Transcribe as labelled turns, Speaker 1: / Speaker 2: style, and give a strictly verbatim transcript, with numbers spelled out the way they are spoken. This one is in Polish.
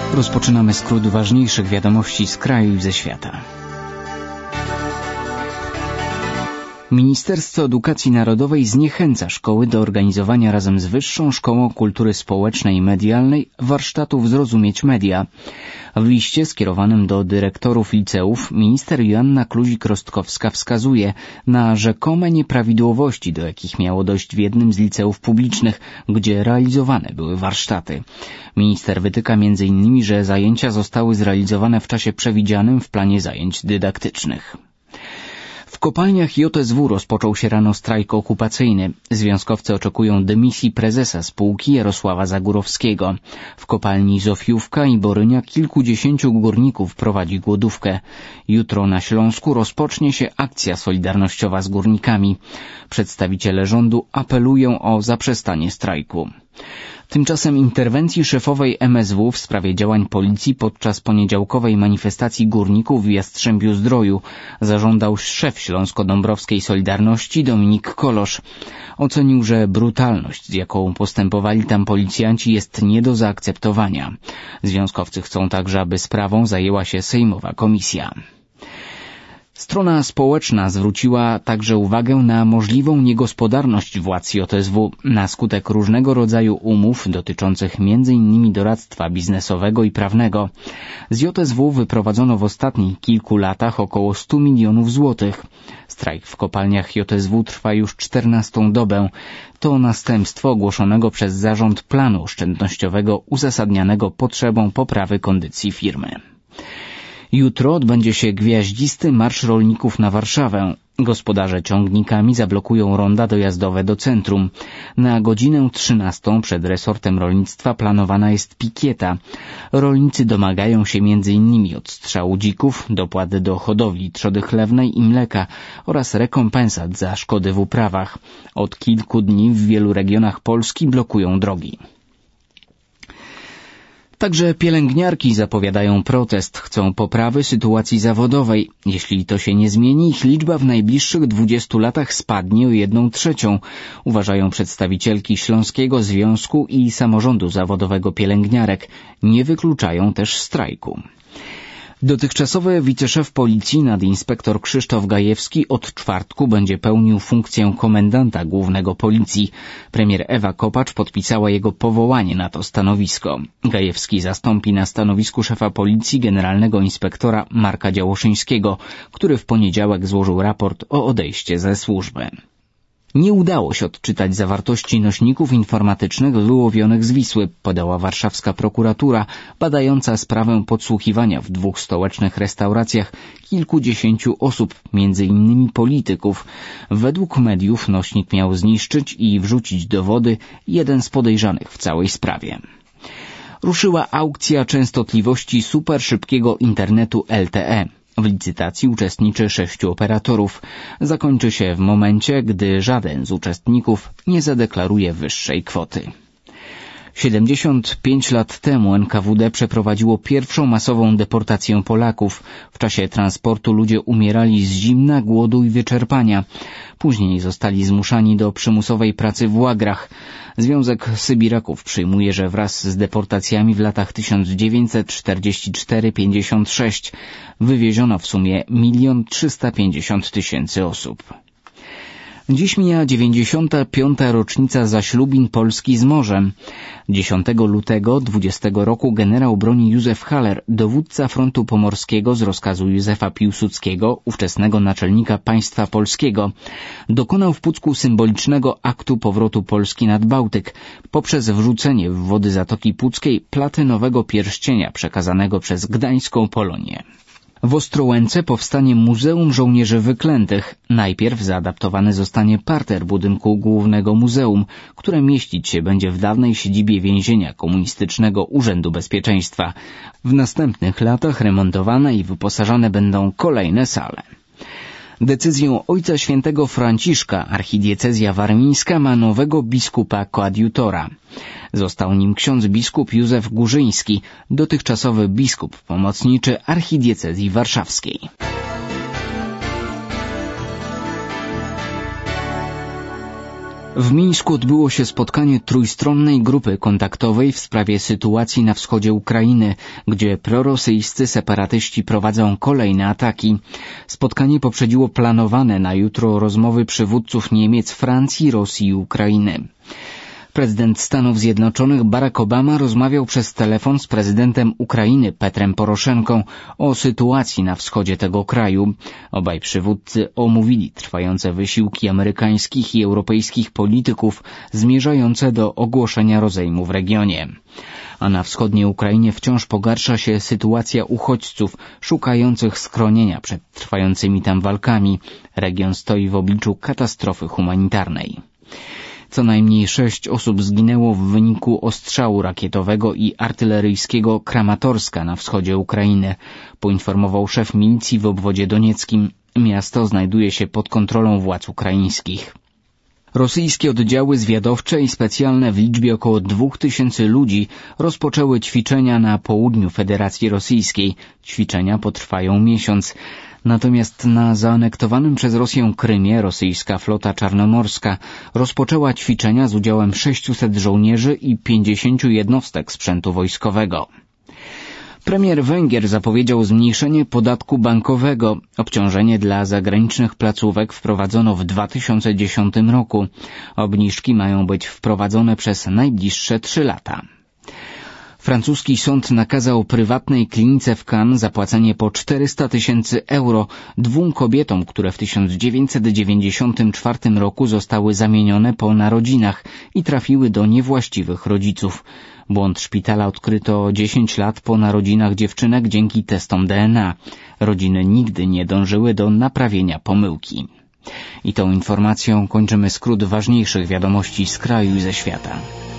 Speaker 1: Rozpoczynamy skrót ważniejszych wiadomości z kraju i ze świata. Ministerstwo Edukacji Narodowej zniechęca szkoły do organizowania razem z Wyższą Szkołą Kultury Społecznej i Medialnej warsztatów Zrozumieć Media. W liście skierowanym do dyrektorów liceów minister Joanna Kluzik-Rostkowska wskazuje na rzekome nieprawidłowości, do jakich miało dojść w jednym z liceów publicznych, gdzie realizowane były warsztaty. Minister wytyka między innymi, że zajęcia zostały zrealizowane w czasie przewidzianym w planie zajęć dydaktycznych. W kopalniach J S W rozpoczął się rano strajk okupacyjny. Związkowcy oczekują dymisji prezesa spółki Jarosława Zagórowskiego. W kopalni Zofiówka i Borynia kilkudziesięciu górników prowadzi głodówkę. Jutro na Śląsku rozpocznie się akcja solidarnościowa z górnikami. Przedstawiciele rządu apelują o zaprzestanie strajku. Tymczasem interwencji szefowej M S W w sprawie działań policji podczas poniedziałkowej manifestacji górników w Jastrzębiu-Zdroju zażądał szef Śląsko-Dąbrowskiej Solidarności Dominik Kolosz. Ocenił, że brutalność, z jaką postępowali tam policjanci, jest nie do zaakceptowania. Związkowcy chcą także, aby sprawą zajęła się sejmowa komisja. Strona społeczna zwróciła także uwagę na możliwą niegospodarność władz J S W na skutek różnego rodzaju umów dotyczących między innymi doradztwa biznesowego i prawnego. Z J S W wyprowadzono w ostatnich kilku latach około stu milionów złotych. Strajk w kopalniach J S W trwa już czternastą dobę. To następstwo ogłoszonego przez zarząd planu oszczędnościowego uzasadnianego potrzebą poprawy kondycji firmy. Jutro odbędzie się gwiaździsty marsz rolników na Warszawę. Gospodarze ciągnikami zablokują ronda dojazdowe do centrum. Na godzinę trzynastą przed resortem rolnictwa planowana jest pikieta. Rolnicy domagają się między innymi odstrzału dzików, dopłat do hodowli trzody chlewnej i mleka oraz rekompensat za szkody w uprawach. Od kilku dni w wielu regionach Polski blokują drogi. Także pielęgniarki zapowiadają protest, chcą poprawy sytuacji zawodowej. Jeśli to się nie zmieni, ich liczba w najbliższych dwudziestu latach spadnie o jedną trzecią, uważają przedstawicielki Śląskiego Związku i Samorządu Zawodowego Pielęgniarek. Nie wykluczają też strajku. Dotychczasowy wiceszef policji nadinspektor Krzysztof Gajewski od czwartku będzie pełnił funkcję komendanta głównego policji. Premier Ewa Kopacz podpisała jego powołanie na to stanowisko. Gajewski zastąpi na stanowisku szefa policji generalnego inspektora Marka Działoszyńskiego, który w poniedziałek złożył raport o odejście ze służby. Nie udało się odczytać zawartości nośników informatycznych wyłowionych z Wisły, podała warszawska prokuratura, badająca sprawę podsłuchiwania w dwóch stołecznych restauracjach kilkudziesięciu osób, między innymi polityków. Według mediów nośnik miał zniszczyć i wrzucić do wody jeden z podejrzanych w całej sprawie. Ruszyła aukcja częstotliwości superszybkiego internetu L T E. W licytacji uczestniczy sześciu operatorów. Zakończy się w momencie, gdy żaden z uczestników nie zadeklaruje wyższej kwoty. siedemdziesiąt pięć lat temu N K W D przeprowadziło pierwszą masową deportację Polaków. W czasie transportu ludzie umierali z zimna, głodu i wyczerpania. Później zostali zmuszani do przymusowej pracy w łagrach. Związek Sybiraków przyjmuje, że wraz z deportacjami w latach tysiąc dziewięćset czterdziesty czwarty do pięćdziesiątego szóstego wywieziono w sumie milion trzysta pięćdziesiąt tysięcy osób. Dziś mija dziewięćdziesiąta piąta rocznica zaślubin Polski z morzem. dziesiątego lutego dwudziestego roku generał broni Józef Haller, dowódca frontu pomorskiego z rozkazu Józefa Piłsudskiego, ówczesnego naczelnika państwa polskiego, dokonał w Pucku symbolicznego aktu powrotu Polski nad Bałtyk poprzez wrzucenie w wody Zatoki Puckiej platynowego pierścienia przekazanego przez gdańską Polonię. W Ostrołęce powstanie Muzeum Żołnierzy Wyklętych. Najpierw zaadaptowany zostanie parter budynku głównego muzeum, które mieścić się będzie w dawnej siedzibie więzienia komunistycznego Urzędu Bezpieczeństwa. W następnych latach remontowane i wyposażane będą kolejne sale. Decyzją Ojca Świętego Franciszka archidiecezja warmińska ma nowego biskupa koadiutora. Został nim ksiądz biskup Józef Górzyński, dotychczasowy biskup pomocniczy archidiecezji warszawskiej. W Mińsku odbyło się spotkanie trójstronnej grupy kontaktowej w sprawie sytuacji na wschodzie Ukrainy, gdzie prorosyjscy separatyści prowadzą kolejne ataki. Spotkanie poprzedziło planowane na jutro rozmowy przywódców Niemiec, Francji, Rosji i Ukrainy. Prezydent Stanów Zjednoczonych Barack Obama rozmawiał przez telefon z prezydentem Ukrainy Petrem Poroszenką o sytuacji na wschodzie tego kraju. Obaj przywódcy omówili trwające wysiłki amerykańskich i europejskich polityków zmierzające do ogłoszenia rozejmu w regionie. A na wschodniej Ukrainie wciąż pogarsza się sytuacja uchodźców szukających schronienia przed trwającymi tam walkami. Region stoi w obliczu katastrofy humanitarnej. Co najmniej sześć osób zginęło w wyniku ostrzału rakietowego i artyleryjskiego Kramatorska na wschodzie Ukrainy, poinformował szef milicji w obwodzie donieckim. Miasto znajduje się pod kontrolą władz ukraińskich. Rosyjskie oddziały zwiadowcze i specjalne w liczbie około dwóch tysięcy ludzi rozpoczęły ćwiczenia na południu Federacji Rosyjskiej. Ćwiczenia potrwają miesiąc. Natomiast na zaanektowanym przez Rosję Krymie rosyjska flota czarnomorska rozpoczęła ćwiczenia z udziałem sześciuset żołnierzy i pięćdziesięciu jednostek sprzętu wojskowego. Premier Węgier zapowiedział zmniejszenie podatku bankowego. Obciążenie dla zagranicznych placówek wprowadzono w dwa tysiące dziesiątym roku. Obniżki mają być wprowadzone przez najbliższe trzy lata. Francuski sąd nakazał prywatnej klinice w Cannes zapłacenie po czterysta tysięcy euro dwóm kobietom, które w tysiąc dziewięćset dziewięćdziesiątym czwartym roku zostały zamienione po narodzinach i trafiły do niewłaściwych rodziców. Błąd szpitala odkryto dziesięć lat po narodzinach dziewczynek dzięki testom D N A. Rodziny nigdy nie dążyły do naprawienia pomyłki. I tą informacją kończymy skrót ważniejszych wiadomości z kraju i ze świata.